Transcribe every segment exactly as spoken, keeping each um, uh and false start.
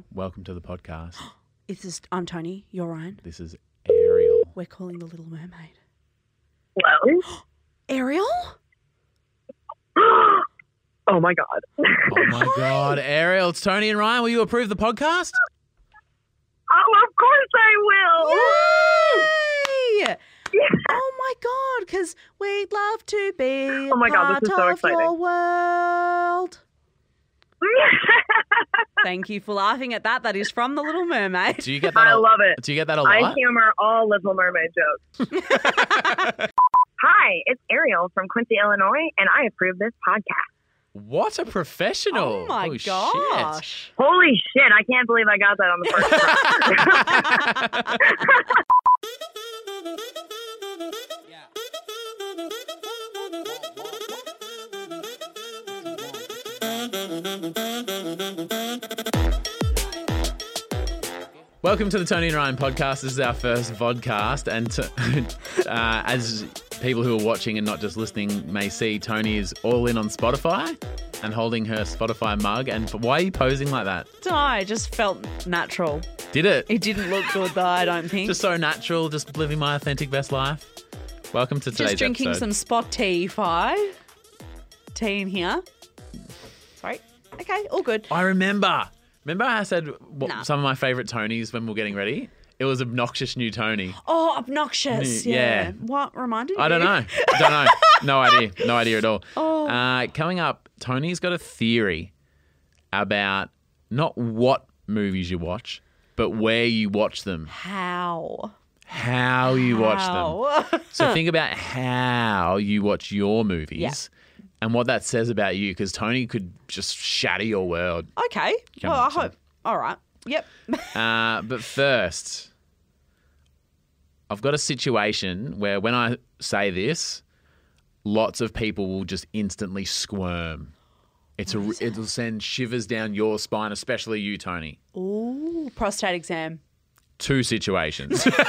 Hello. Welcome to the podcast. This is, I'm Tony. You're Ryan. This is Ariel. We're calling the Little Mermaid. Hello. Ariel? Oh, my God. Oh, my God. Ariel, it's Tony and Ryan. Will you approve the podcast? Oh, of course I will. Yay! Oh, my God, because we'd love to be Oh my a God, part this is so of exciting. your world. Thank you for laughing at that. That is from The Little Mermaid. Do you get that? I a, love it. Do you get that a lot? I humor all Little Mermaid jokes. Hi, it's Ariel from Quincy, Illinois, and I approve this podcast. What a professional. Oh, my Holy shit. gosh. Holy shit, I can't believe I got that on the first try. Welcome to the Tony and Ryan podcast. This is our first vodcast, and to, uh, as people who are watching and not just listening may see, Tony is all in on Spotify and holding her Spotify mug. And why are you posing like that? No, it just felt natural. Did it? It didn't look good, though, I don't think. Just so natural, just living my authentic best life. Welcome to today's Just drinking episode. some Spot Tea five. Tea in here. Sorry. Okay, all good. I remember. Remember I said what, Nah. some of my favourite Tonys when we were getting ready? It was Obnoxious New Tony. Oh, obnoxious. Yeah. Yeah. What reminded I you? don't know. Don't know. No idea. No idea at all. Oh. Uh, coming up, Tony's got a theory about not what movies you watch, but where you watch them, How? how you watch them. How? So think about how you watch your movies Yeah. and what that says about you, because Tony could just shatter your world. Okay. Come Well, on, I son. hope. All right. Yep. Uh, but first, I've got a situation where when I say this, lots of people will just instantly squirm. It's a, it'll send shivers down your spine, especially you, Tony. Ooh, prostate exam. Two situations. Have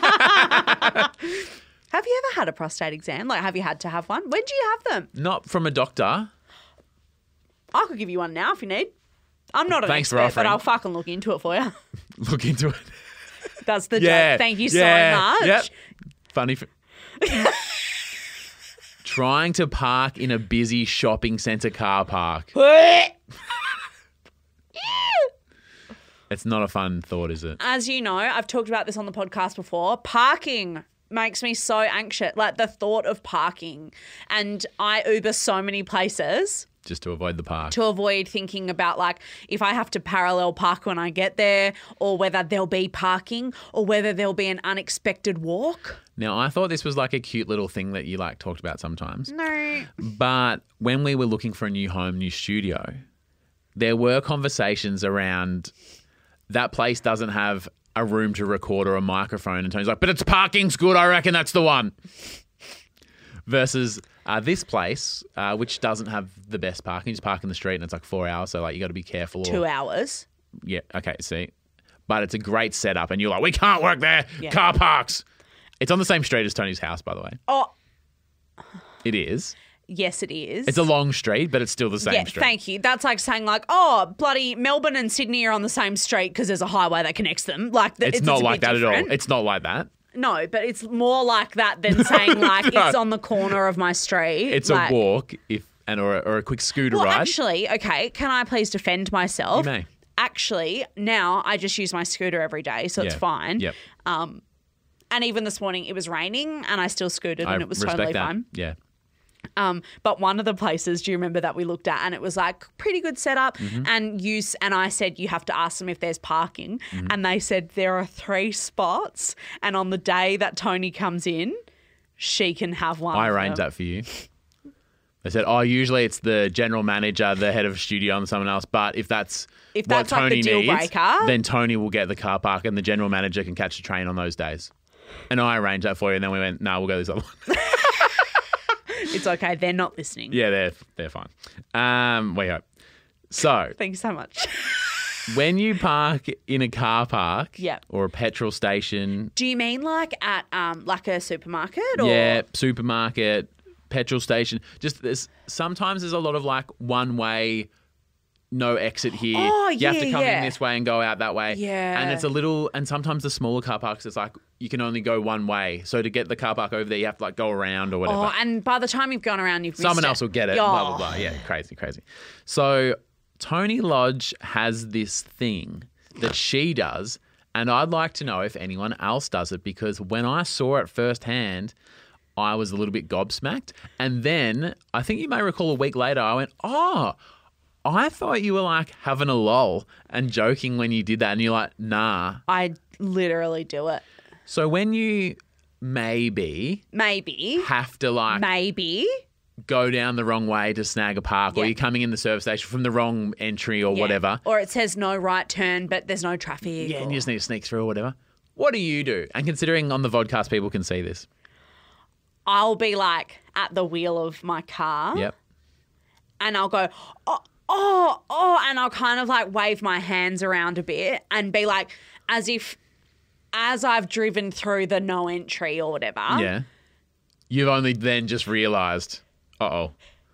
you ever had a prostate exam? Like, have you had to have one? When do you have them? Not from a doctor. I could give you one now if you need. I'm not an Thanks for expert, but offering. I'll fucking look into it for you. Look into it. That's the Yeah. joke. Thank you yeah, so much. Yep. Funny. F- Trying to park in a busy shopping centre car park. It's not a fun thought, is it? As you know, I've talked about this on the podcast before. Parking makes me so anxious. Like the thought of parking. And I Uber so many places Just to avoid the park. to avoid thinking about like if I have to parallel park when I get there, or whether there'll be parking, or whether there'll be an unexpected walk. Now, I thought this was like a cute little thing that you like talked about sometimes. No. But when we were looking for a new home, new studio, there were conversations around that place doesn't have a room to record or a microphone. And Tony's like, but its parking's good. I reckon that's the one. Versus uh, this place, uh, which doesn't have the best parking. You just park in the street and it's like four hours. So like you got to be careful. Or, Two hours. Yeah. Okay. See, but it's a great setup. And you're like, we can't work there. Yeah. Car parks. It's on the same street as Tony's house, by the way. Oh, It is. yes, it is. It's a long street, but it's still the same Yeah, street. thank you. That's like saying like, oh, bloody Melbourne and Sydney are on the same street because there's a highway that connects them. Like th- It's, it's, not a like bit that at all. different. It's not like that. No, but it's more like that than saying like it's on the corner of my street. It's like, a walk, if and or a, or a quick scooter Well, ride. actually, okay, can I please defend myself? You may. Actually, now I just use my scooter every day, so it's Yeah. fine. Yep. Um, and even this morning it was raining and I still scooted I and it was respect totally that. fine. Yeah. Um, but one of the places, do you remember that we looked at, and it was like pretty good setup, Mm-hmm. and you s- and I said you have to ask them if there's parking, Mm-hmm. and they said there are three spots, and on the day that Tony comes in, she can have one. I of arranged them. that for you. They said, oh, usually it's the general manager, the head of studio, and someone else. But if that's If what that's, like, the Tony deal needs, breaker. then Tony will get the car park and the general manager can catch the train on those days. And I arranged that for you. And then we went, no, nah, we'll go this other one. It's okay. They're not listening. Yeah, they're, they're fine. Um, we hope. So Thank you so much. when you park in a car park Yep. or a petrol station, Do you mean like at um like a supermarket or yeah, supermarket, petrol station, just there's sometimes there's a lot of like one way no exit here. Oh, you have to yeah, come yeah. in this way and go out that way. Yeah. And it's a little, and sometimes the smaller car parks, it's like you can only go one way. So to get the car park over there, you have to like go around or whatever. Oh, and by the time you've gone around, you've Someone missed else it. will get it. Oh. Blah, blah, blah. Yeah, crazy, crazy. So Tony Lodge has this thing that she does, and I'd like to know if anyone else does it, because when I saw it firsthand, I was a little bit gobsmacked. And then I think you may recall a week later, I went, oh, I thought you were like having a lol and joking when you did that. And you're like, nah. I literally do it. So when you maybe Maybe. have to like Maybe. go down the wrong way to snag a park, or Yeah. you're coming in the service station from the wrong entry or Yeah. whatever. Or it says no right turn, but there's no traffic. Yeah, and or- you just need to sneak through or whatever. What do you do? And considering on the vodcast people can see this. I'll be like at the wheel of my car. Yep. And I'll go, oh, oh, oh, and I'll kind of like wave my hands around a bit and be like, as if, as I've driven through the no entry or whatever. Yeah. You've only then just realised, uh-oh.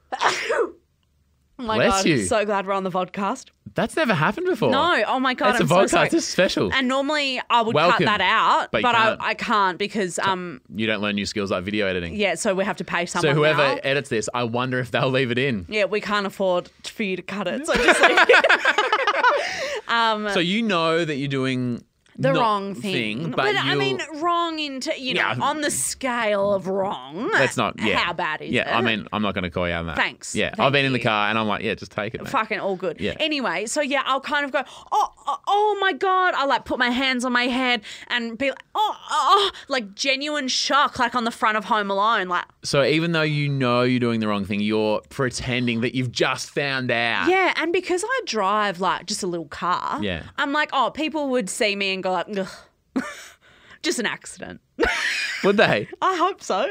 Oh my Bless God, you. I'm so glad we're on the vodcast. That's never happened before. No, oh my God, That's I'm a so vodcast. sorry. This is special. And normally I would Welcome. cut that out, But but, you can't. I, I can't because, um, You don't learn new skills like video editing. yeah, so we have to pay someone So whoever now. edits this, I wonder if they'll leave it in. Yeah, we can't afford for you to cut it, so just leave it. um, So you know that you're doing the not wrong thing. but, I you'll- mean, wrong into, you know, Yeah. on the scale of wrong. That's not, yeah. How bad is yeah, it? I mean, I'm not going to call you on that. Thanks. Yeah, Thank I've been in the you. car and I'm like, yeah, just take it, mate. Fucking all good. Yeah. Anyway, so yeah, I'll kind of go, oh, oh, oh my God. I'll like put my hands on my head and be like, oh, oh, like genuine shock, like on the front of Home Alone. Like, So even though you know you're doing the wrong thing, you're pretending that you've just found out. yeah. And because I drive like just a little car, Yeah. I'm like, oh, people would see me and go like, ugh. Just an accident. Would they? I hope so.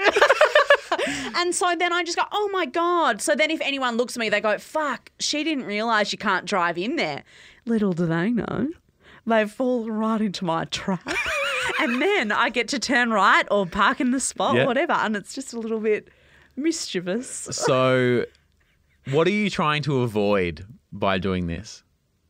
And so then I just go, oh my God. So then if anyone looks at me, they go, fuck, she didn't realise you can't drive in there. Little do they know, they've fallen right into my trap. And then I get to turn right or park in the spot Yeah. or whatever. And it's just a little bit mischievous. So what are you trying to avoid by doing this?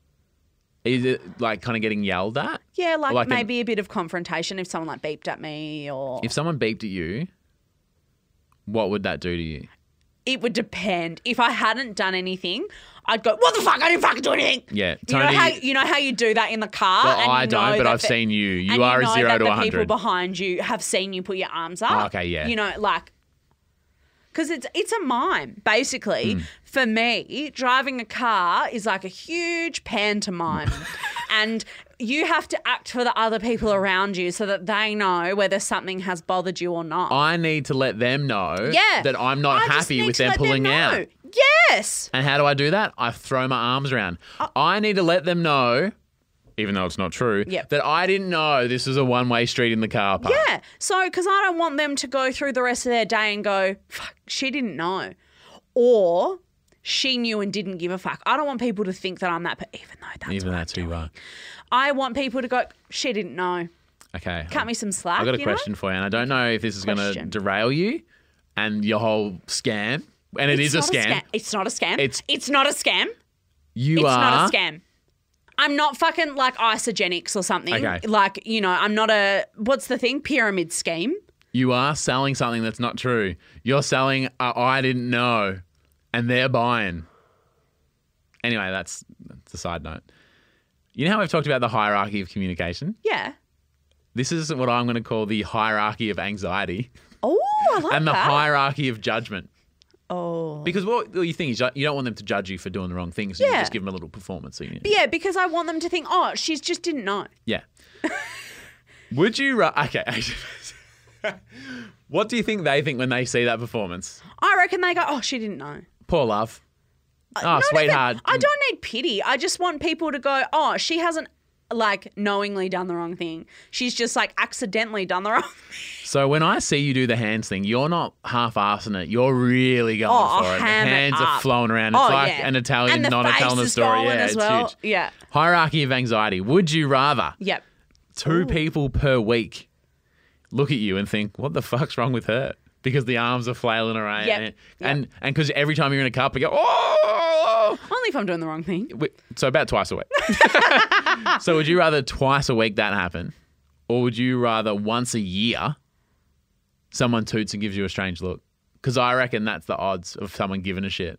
Is it like kind of getting yelled at? Yeah, like, Like an- maybe a bit of confrontation if someone like beeped at me or If someone beeped at you, what would that do to you? it would depend. If I hadn't done anything, I'd go, what the fuck? I didn't fucking do anything. Yeah, You know Tony- how you know how you do that in the car? Well, and I you don't, know but that I've the- seen you. You and are you a know zero that to the one people hundred. behind you have seen you put your arms up. Oh, okay, yeah. You know, like, because it's it's a mime Hmm. basically. For me, driving a car is like a huge pantomime, and you have to act for the other people around you so that they know whether something has bothered you or not. I need to let them know yeah, that I'm not I just happy need with to them let pulling know. out. Yes. And how do I do that? I throw my arms around. I need to let them know, even though it's not true, Yep. that I didn't know this is a one-way street in the car park. Yeah. So, because I don't want them to go through the rest of their day and go, fuck, she didn't know. Or she knew and didn't give a fuck. I don't want people to think that I'm that, but even though that's Even what that's I'm who you doing. are. I want people to go, she didn't know. Okay. Cut me some slack. I've got a you know? question for you, and I don't know if this is going to Question. derail you and your whole scam. And it is It's a not scam. It's not a scam. It's- It's not a scam. You It's are. not a scam. I'm not fucking like Isogenics or something. Okay. Like, you know, I'm not a, what's the thing? Pyramid scheme. You are selling something that's not true. You're selling a I didn't know, and they're buying. Anyway, that's, that's a side note. You know how we've talked about the hierarchy of communication? Yeah. This is what I'm going to call the hierarchy of anxiety Oh, I like and the that. hierarchy of judgment. Oh. Because what you think is you don't want them to judge you for doing the wrong thing, so you Yeah. just give them a little performance. So you, Yeah, because I want them to think, oh, she just didn't know. yeah. Would you... ra- Okay. What do you think they think when they see that performance? I reckon they go, oh, she didn't know. Poor love. Oh, Not even- sweetheart. I don't need pity. I just want people to go, oh, she hasn't like knowingly done the wrong thing. She's just like accidentally done the wrong thing. So when I see you do the hands thing, you're not half-assing it. You're really going Oh, for I'll it. The ham it hands are up. flowing around. It's Oh, like yeah. an Italian And the nonna face telling a is story. rolling Yeah, as it's well. huge. Yeah. Hierarchy of anxiety. Would you rather Yep. two people per week look at you and think, what the fuck's wrong with her? because the arms are flailing around. Yep. And and and because every time you're in a car, you go, oh! Only if I'm doing the wrong thing. So about twice a week. So would you rather twice a week that happen, or would you rather once a year someone toots and gives you a strange look? Because I reckon that's the odds of someone giving a shit.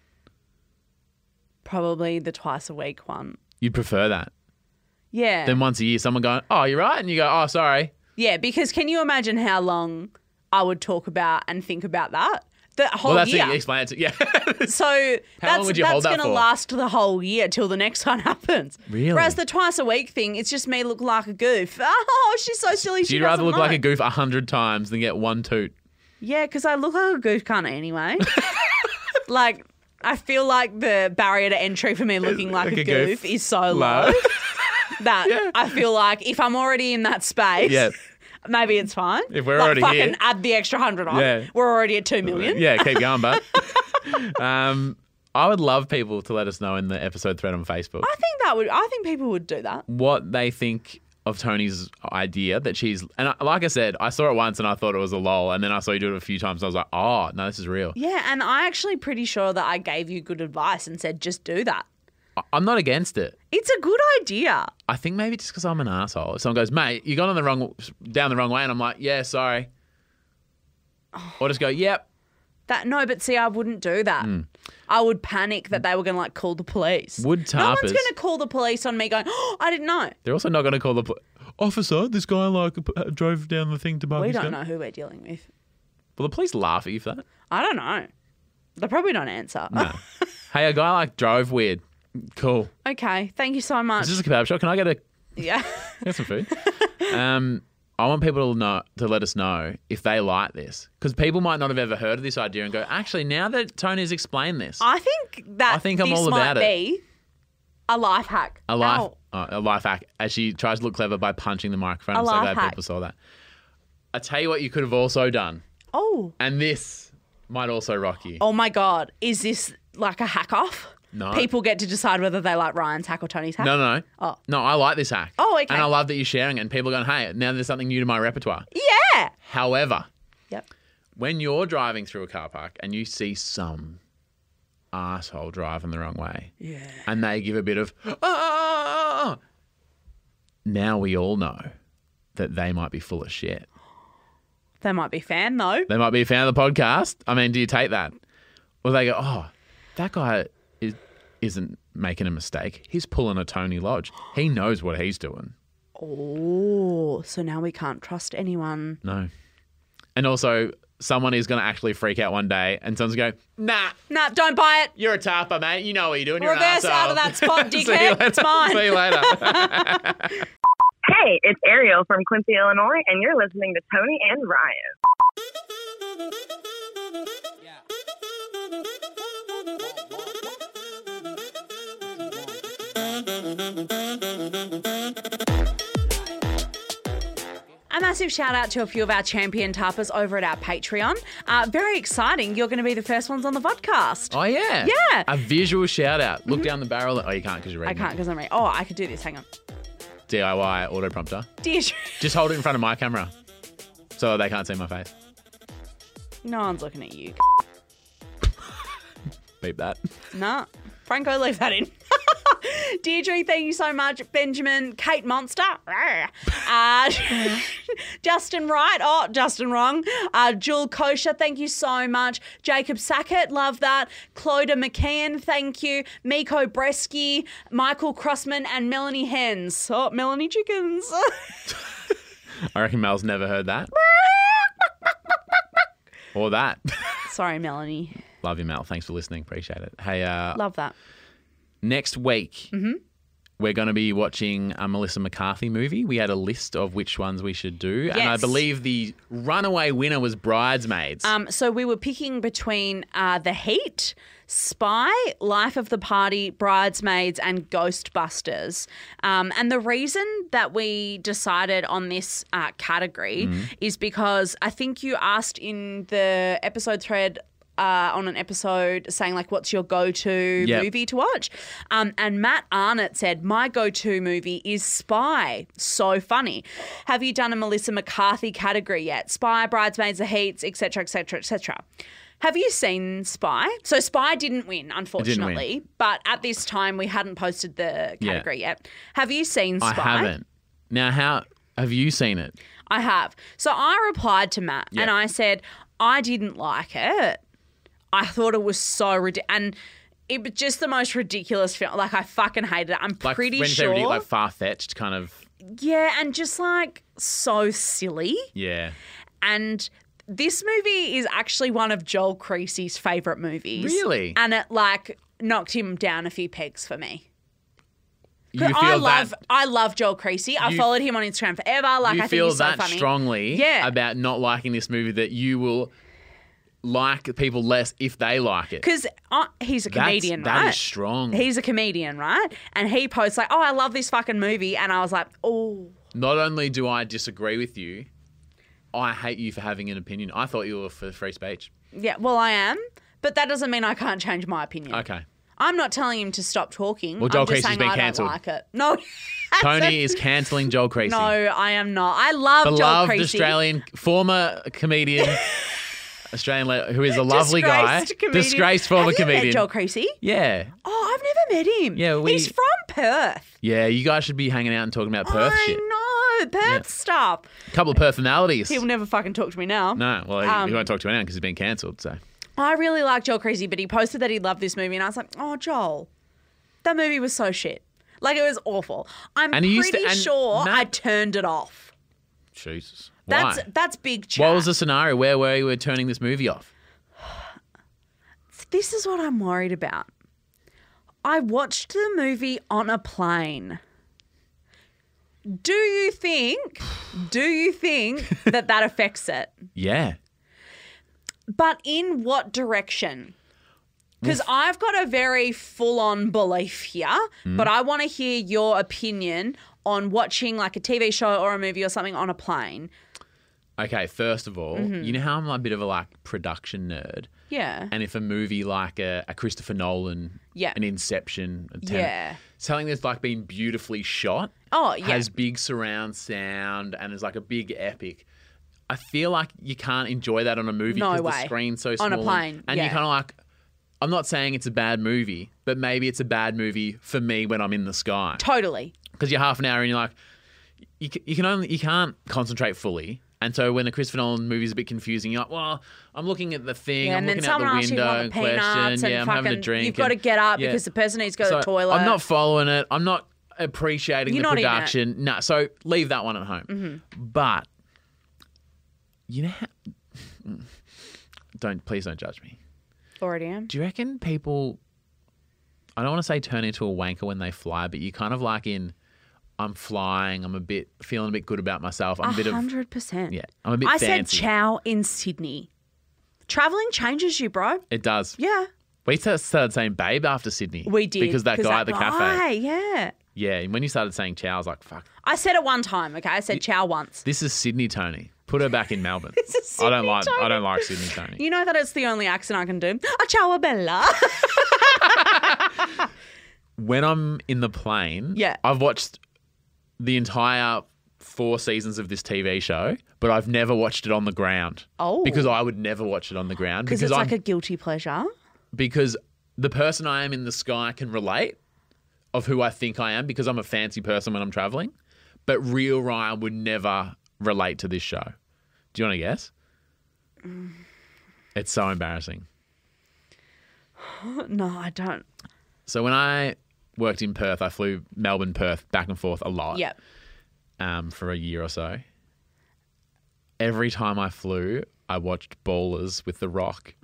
Probably the twice a week one. You'd prefer that. Yeah. Then once a year, someone going, oh, you're right. And you go, oh, sorry. Yeah, because can you imagine how long I would talk about and think about that? The whole Well, that's year. it. Explain it to Yeah. So How that's, long would you that's hold that going to for? last the whole year till the next one happens. Really? Whereas the twice a week thing, it's just me look like a goof. Oh, she's so silly. So she you'd rather doesn't look know. like a goof a hundred times than get one toot. Yeah, because I look like a goof cunt anyway. Like, I feel like the barrier to entry for me looking like, Like a, a goof, goof. is so Low. low that Yeah. I feel like if I'm already in that space, Yeah. maybe it's fine. If we're like, already fucking here. add the extra hundred on. Yeah. We're already at two million. Yeah, keep going, but um, I would love people to let us know in the episode thread on Facebook I think that would. I think people would do that. what they think of Tony's idea that she's, and I, like I said, I saw it once and I thought it was a lol, and then I saw you do it a few times and I was like, oh, no, this is real. Yeah, and I actually pretty sure that I gave you good advice and said just do that. I- I'm not against it. It's a good idea. I think maybe just because I'm an asshole. If someone goes, mate, you got on the wrong, down the wrong way, and I'm like, yeah, sorry. Or just go, yep. That no, but see, I wouldn't do that. I would panic that they were going to like call the police. Would No one's tarpers- going to call the police on me going, oh, I didn't know. They're also not going to call the pl- officer. This guy like uh, drove down the thing to park We his don't car." know who we're dealing with. Will the police laugh at you for that? I don't know. They probably don't answer. No. Hey, a guy like drove weird. Cool. Okay, thank you so much. Is this a kebab shop? Can I get a Yeah. get some food? um, I want people to know to let us know if they like this, because people might not have ever heard of this idea and go, actually, now that Tony's explained this, I think that I think I'm this all might about it. be a life hack. a life Ow. uh, a life hack as she tries to look clever by punching the microphone. A I'm so life glad hack. people saw that. I tell you what, you could have also done, Oh. and this might also rock you. Oh my God. Is this like a hack off? No. People get to decide whether they like Ryan's hack or Tony's hack? No, no, no. Oh. No, I like this hack. Oh, okay. And I love that you're sharing it, and people are going, hey, now there's something new to my repertoire. Yeah. However, Yep. when you're driving through a car park and you see some arsehole driving the wrong way, Yeah. and they give a bit of, ah, now we all know that they might be full of shit. They might be fan though. They might be a fan of the podcast. I mean, do you take that? Or they go, oh, that guy is, isn't making a mistake. He's pulling a Tony Lodge. He knows what he's doing. Oh, so now we can't trust anyone. No. And also, someone is going to actually freak out one day and someone's going, nah, Nah, don't buy it. you're a tarper, mate. You know what you're doing. You're Reverse an out of arsehole." that spot, See you dickhead. later. It's mine. See you later. Hey, it's Ariel from Quincy, Illinois, and you're listening to Tony and Ryan. A massive shout out to a few of our champion tarpers over at our Patreon. Uh, very exciting. You're going to be the first ones on the vodcast. Oh, yeah. Yeah. A visual shout out. Look down the barrel. Oh, you can't because you're I reading. can't because I'm ready. Oh, I could do this. Hang on. D I Y auto prompter. Dear, Just hold it in front of my camera so they can't see my face. no one's looking at you. Beep that. Nah, Franco, leave that in. Deirdre, thank you so much. Benjamin, Kate Monster, uh, Justin Wright, oh, Justin wrong. Uh, Jewel Kosher, thank you so much. Jacob Sackett, love that. Cloda McKeon, thank you. Miko Bresky, Michael Crossman, and Melanie Hens. Oh, Melanie Chickens. I reckon Mel's never heard that. Or that. Sorry, Melanie. Love you, Mel. Thanks for listening. Appreciate it. Hey, uh, Love that. next week, we're going to be watching a Melissa McCarthy movie. We had a list of which ones we should do. And I Yes. believe the runaway winner was Bridesmaids. Um, so we were picking between uh, The Heat, Spy, Life of the Party, Bridesmaids, and Ghostbusters. Um, and the reason that we decided on this uh, category is because I think you asked in the episode thread uh, on an episode saying like, what's your go-to Yep. movie to watch? Um, and Matt Arnott said, my go-to movie is Spy. So funny. Have you done a Melissa McCarthy category yet? Spy, Bridesmaids, The Heats, et cetera, et cetera, et cetera. Have you seen Spy? So Spy didn't win, unfortunately. win. But at this time, we hadn't posted the Yeah. category yet. Have you seen Spy? I haven't. Now, how have you seen it? I have. So I replied to Matt Yeah. and I said, I didn't like it. I thought it was so ridiculous. And it was just the most ridiculous film. Like, I fucking hated it. I'm Like pretty when you say sure. ridic- like far-fetched kind of. Yeah, and just like so silly. Yeah. And this movie is actually one of Joel Creasy's favourite movies. Really? And it like knocked him down a few pegs for me. You 'Cause feel I love that I love Joel Creasy. I You- followed him on Instagram forever. Like you I think feel he's so that funny. strongly Yeah. about not liking this movie that you will like people less if they like it. Because uh, he's a That's- comedian, that right? is strong. He's a comedian, right? And he posts like, "Oh, I love this fucking movie," and I was like, "Oh, Not only do I disagree with you, I hate you for having an opinion. I thought you were for free speech. yeah." Well, I am, but that doesn't mean I can't change my opinion. Okay. I'm not telling him to stop talking. Well, Joel I'm just Creasy's saying been I cancelled. don't like it. No, Tony is cancelling Joel Creasy. No, I am not. I love Joel Beloved Creasy. Australian former comedian, Australian le- who is a lovely guy. Disgraced comedian. Disgraced former Have you comedian. met Joel Creasy? Yeah. Oh, I've never met him. Yeah, we- He's from Perth. Yeah, you guys should be hanging out and talking about Perth I shit. know, Perth Yeah. stuff. A couple of personalities. He'll never fucking talk to me now. No, well, he, Um, he won't talk to anyone because he's been cancelled. So I really like Joel Creasy, but he posted that he loved this movie, and I was like, oh, Joel, that movie was so shit. Like, it was awful. I'm And he used to- pretty and sure Matt- I turned it off. Jesus, That's why? that's big chat. What was the scenario? Where were you were turning this movie off? This is what I'm worried about. I watched the movie on a plane. Do you think, do you think that that affects it? Yeah. But in what direction? Because I've got a very full-on belief here, Hmm. but I want to hear your opinion on watching like a T V show or a movie or something on a plane. Okay, first of all, Mm-hmm. you know how I'm a bit of a like production nerd, Yeah. and if a movie like a, a Christopher Nolan, Yeah. an Inception, a Tenet, Yeah. something that's like been beautifully shot, Oh, yeah. has big surround sound, and is like a big epic. I feel like you can't enjoy that on a movie No because the way. screen's so small. On a plane, and yeah. you kind of like. I'm not saying it's a bad movie, but maybe it's a bad movie for me when I'm in the sky. Totally. Because you're half an hour and you're like, you, c- you can only you can't concentrate fully. And so when a Christopher Nolan movie is a bit confusing, you're like, well, I'm looking at the thing, Yeah, I'm and then looking out someone the asks you window, to want the peanuts question, and yeah, I'm fucking, having a drink. you've got to and- get up yeah. because the person needs to go to So the toilet. I'm not following it. I'm not appreciating You're the not in it. production. No, so leave that one at home. Mm-hmm. But you know, how, don't please don't judge me. Already am. Do you reckon people? I don't want to say turn into a wanker when they fly, but you kind of like in. I'm flying. I'm a bit feeling a bit good about myself. I'm a bit A of hundred percent. yeah. I'm a bit I fancy. said chow in Sydney. Traveling changes you, bro. It does. Yeah, We sta- started saying babe after Sydney. we did because that guy at the cafe. guy, yeah. Yeah, and when you started saying chow, I was like, fuck. I said it one time. Okay, I said chow once. This is Sydney Tony. Put her back in Melbourne. This is I don't Sydney like. I Tony. don't like Sydney Tony. You know that it's the only accent I can do. A ciao bella. When I'm in the plane, Yeah. I've watched the entire four seasons of this T V show, but I've never watched it on the ground. Oh. Because I would never watch it on the ground Because because it's I'm like a guilty pleasure. because the person I am in the sky can relate of who I think I am because I'm a fancy person when I'm traveling, but real Ryan would never relate to this show. Do you want to guess? Mm. It's so embarrassing. No, I don't. So when I worked in Perth, I flew Melbourne, Perth back and forth a lot. Yep. Um, for a year or so. Every time I flew, I watched Ballers with The Rock.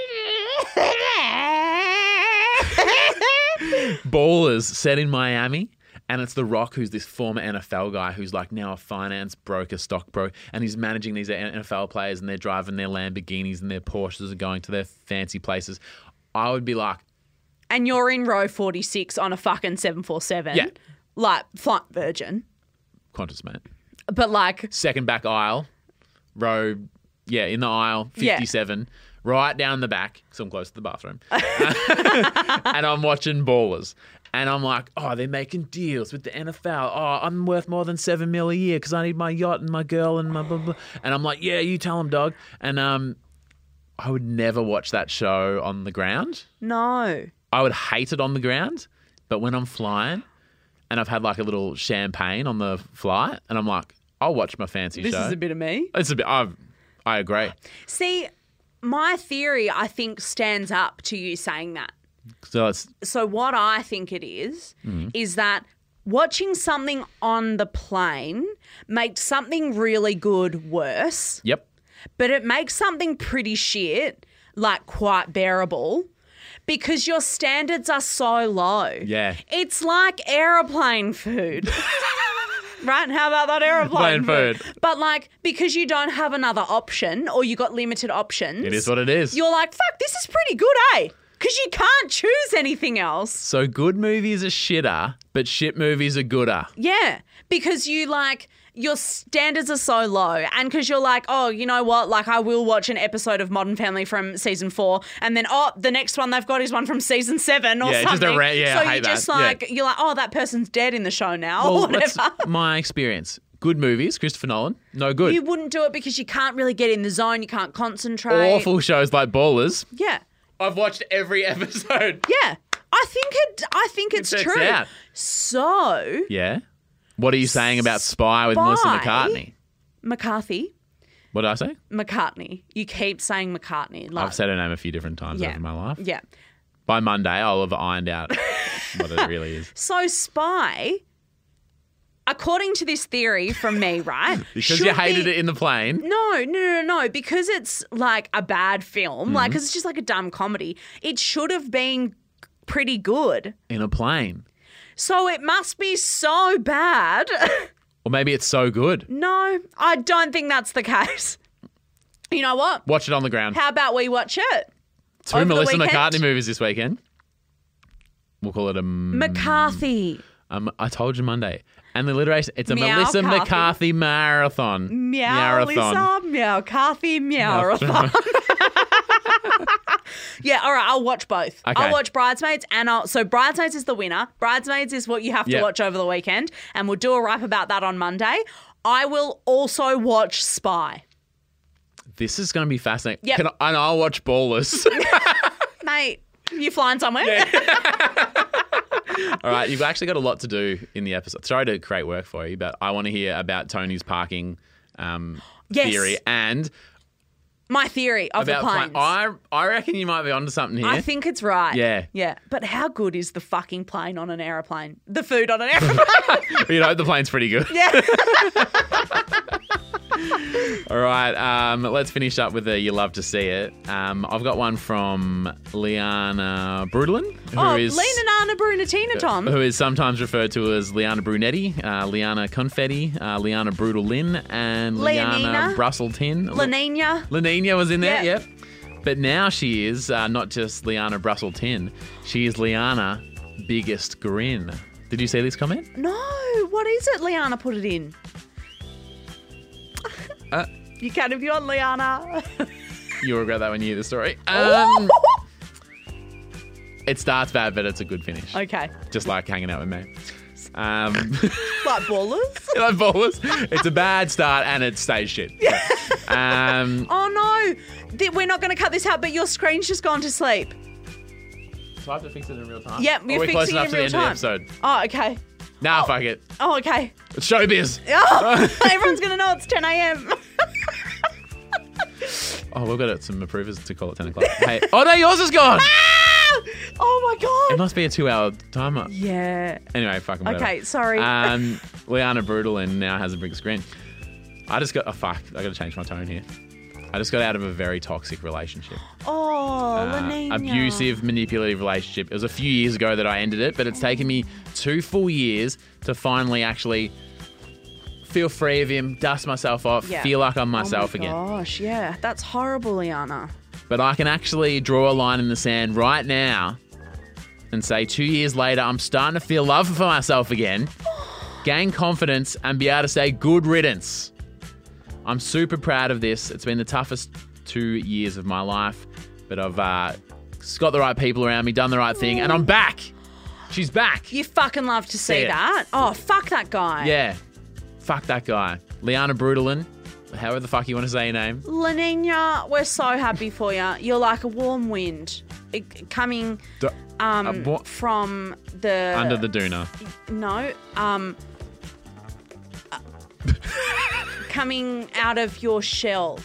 Ballers set in Miami, and it's The Rock, who's this former N F L guy who's like now a finance broker, stockbroker, and he's managing these N F L players, and they're driving their Lamborghinis and their Porsches and going to their fancy places. I would be like, And you're in row forty-six on a fucking seven forty-seven. Yeah. Like Flight Virgin. Qantas, mate. But like, Second back aisle, row, yeah, in the aisle, Yeah. fifty-seven, right down the back, because I'm close to the bathroom, and I'm watching Ballers. And I'm like, oh, they're making deals with the N F L. Oh, I'm worth more than seven mil a year because I need my yacht and my girl and my blah, blah. And I'm like, yeah, you tell them, dog. And um, I would never watch that show on the ground. No. I would hate it on the ground. But when I'm flying and I've had like a little champagne on the flight and I'm like, I'll watch my fancy This show. is a bit of me. It's a bit, I, I agree. See, my theory, I think, stands up to you saying that. So it's, So what I think it is, Mm-hmm. is that watching something on the plane makes something really good worse, yep. but it makes something pretty shit, like, quite bearable because your standards are so low. Yeah. It's like aeroplane food. Right? How about that aeroplane Plain food? food. But, like, because you don't have another option or you got limited options. It is what it is. You're like, fuck, this is pretty good, eh? Because you can't choose anything else. So good movies are shitter, but shit movies are gooder. Yeah, because you like your standards are so low, and because you're like, oh, you know what? Like, I will watch an episode of Modern Family from season four, and then oh, the next one they've got is one from season seven or Yeah, just a something. ra- yeah, so I you're hate just that. Yeah. like, you're like, oh, that person's dead in the show now or Well, that's whatever. my experience. Good movies, Christopher Nolan, no good. You wouldn't do it because you can't really get in the zone. You can't concentrate. Awful shows like Ballers. Yeah, I've watched every episode. yeah. I think it. I think it's checks true. out. So Yeah. What are you saying about Spy with Melissa Spy? McCartney? McCarthy. What did I say? McCartney. You keep saying McCartney. Like, I've said her name a few different times yeah. over my life. Yeah. By Monday, I'll have ironed out what it really is. So Spy, according to this theory from me, right? Because should you hated be- it in the plane. No, no, no, no. Because it's like a bad film, Mm-hmm. like, because it's just like a dumb comedy. It should have been pretty good. In a plane. So it must be so bad. Or maybe it's so good. No, I don't think that's the case. You know what? Watch it on the ground. How about we watch it? Two over the Melissa weekend? McCartney movies this weekend. We'll call it a... McCarthy. Um, I told you Monday. And the alliteration, it's a Meow Melissa Carthy. McCarthy marathon. Meow, Marathon. Lisa, meow, Carthy, meow-rathon. Yeah, all right, I'll watch both. Okay. I'll watch Bridesmaids and I'll... So Bridesmaids is the winner. Bridesmaids is what you have to Yep. watch over the weekend, and we'll do a wrap about that on Monday. I will also watch Spy. This is going to be fascinating. Yep. Can I, and I'll watch Ballers. Mate, you flying somewhere? All right, you've actually got a lot to do in the episode. Sorry to create work for you, but I want to hear about Tony's parking um, Yes. theory and My theory of about the planes. I I reckon you might be onto something here. I think it's right. Yeah. Yeah. But how good is the fucking plane on an aeroplane? The food on an aeroplane? You know, the plane's pretty good. Yeah. All right, um, let's finish up with a You Love to See It. Um, I've got one from Liana Brudelin, who Oh, is Lena Nana Brunatina, Tom. who is sometimes referred to as Liana Brunetti, uh, Liana Confetti, uh, Liana Brudel-Lin, and Liana Leonina. Brusseltin. La Nina. La Nina was in there, Yeah. yep. But now she is uh, not just Liana Brusseltin, she is Liana Biggest Grin. Did you see this comment? No, what is it? Liana put it in. Uh, You can if you want, Liana. You'll regret that when you hear the story. Um, it starts bad, but it's a good finish. Okay. Just like hanging out with me. Um, Like ballers? like Ballers. It's a bad start and it stays shit. Um, Oh no, Th- we're not going to cut this out, but your screen's just gone to sleep. so I have to fix it in real time? Yep, Or you're we're close fixing enough it to in the real end of the time. episode. Oh, okay. Nah, fuck it. Oh, okay. It's showbiz. Oh, everyone's going to know it's ten a.m. Oh, we've got some approvers to call at ten o'clock. Hey. Oh, no, yours is gone. Ah! Oh my It god. must be a two-hour timer. Yeah. Anyway, fucking whatever. Okay, sorry. Um, Liana Brudelin now has a big screen. I just got, oh fuck, I got to change my tone here. I just got out of a very toxic relationship. Oh, Uh, Lanina. abusive, manipulative relationship. It was a few years ago that I ended it, but it's taken me two full years to finally actually feel free of him, dust myself off, Yeah. feel like I'm myself oh my again. Gosh, yeah, that's horrible, Liana. But I can actually draw a line in the sand right now and say two years later, I'm starting to feel love for myself again, gain confidence, and be able to say good riddance. I'm super proud of this. It's been the toughest two years of my life, but I've uh, got the right people around me, done the right thing, and I'm back. She's back. You fucking love to see See it. that. Oh, fuck that guy. Yeah. Fuck that guy. Liana Brutalin. However the fuck you want to say your name. Lanina, we're so happy for you. You're like a warm wind it- coming D- um, uh, what? from the... Under the doona. No. Um, uh, coming out of your shell.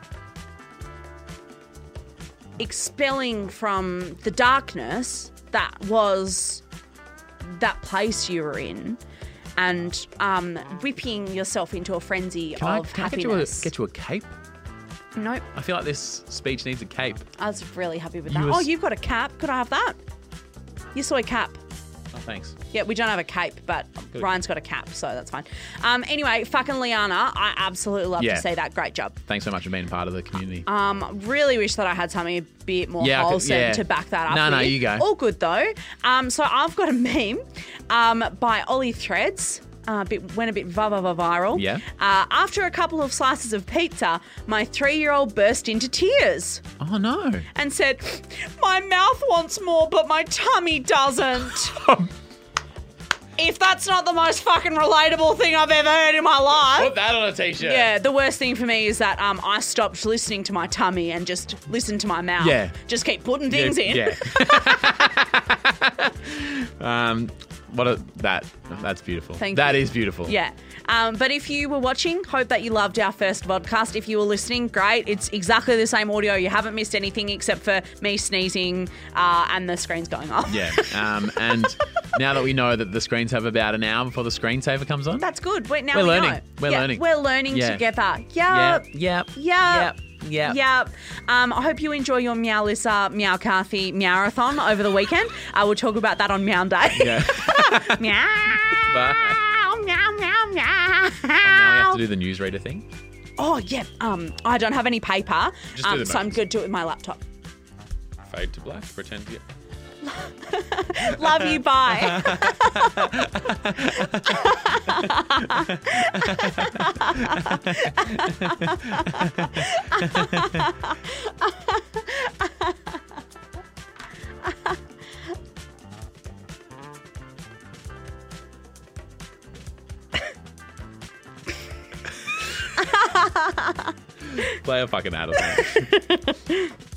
Expelling from the darkness that was that place you were in, and um, whipping yourself into a frenzy Can I, of can I get, you a, happiness. get you a cape? Nope, I feel like this speech needs a cape. I was really happy with You that. was- Oh, you've got a cap. Could I have that? You saw a cap. Oh, thanks. Yeah, we don't have a cape, but Good. Ryan's got a cap, so that's fine. Um, anyway, fucking Liana, I absolutely love Yeah. to see that. Great job. Thanks so much for being part of the community. Um, really wish that I had something a bit more Yeah, I could- wholesome yeah. to back that up. No, no, with. you go. All good though. Um, so I've got a meme um, by Ollie Threads. Uh, bit, went a bit va va va viral. Yeah. Uh, after a couple of slices of pizza, my three-year-old burst into tears Oh, no. and said, "My mouth wants more, but my tummy doesn't." If that's not the most fucking relatable thing I've ever heard in my life. Put that on a t-shirt. Yeah, the worst thing for me is that um, I stopped listening to my tummy and just listened to my mouth. Yeah. Just keep putting things in. Yeah. um, what a that that's beautiful. Thank That you. is beautiful. Yeah. Um, but if you were watching, hope that you loved our first vodcast. If you were listening, great. It's exactly the same audio. You haven't missed anything except for me sneezing uh, and the screen's going off. Yeah. Um, and now that we know that the screens have about an hour before the screensaver comes on. That's good. Wait, now We're we learning. know. We're Yeah, learning. We're learning Yeah. together. Yep. Yep. Yep. Yep. Yep. Yep. Yep. Um, I hope you enjoy your Meow Lissa, Meow Carthy, Meow-a-thon over the weekend. Uh, we'll talk about that on Meow Day. Yeah. Meow. Bye. Meow, meow, meow. And now we have to do the newsreader thing. Oh, yeah. Um, I don't have any paper, Just do um, the so I'm motions. good to do it with my laptop. Fade to black. Pretend to. Love you. Bye. Play a fucking ad or something.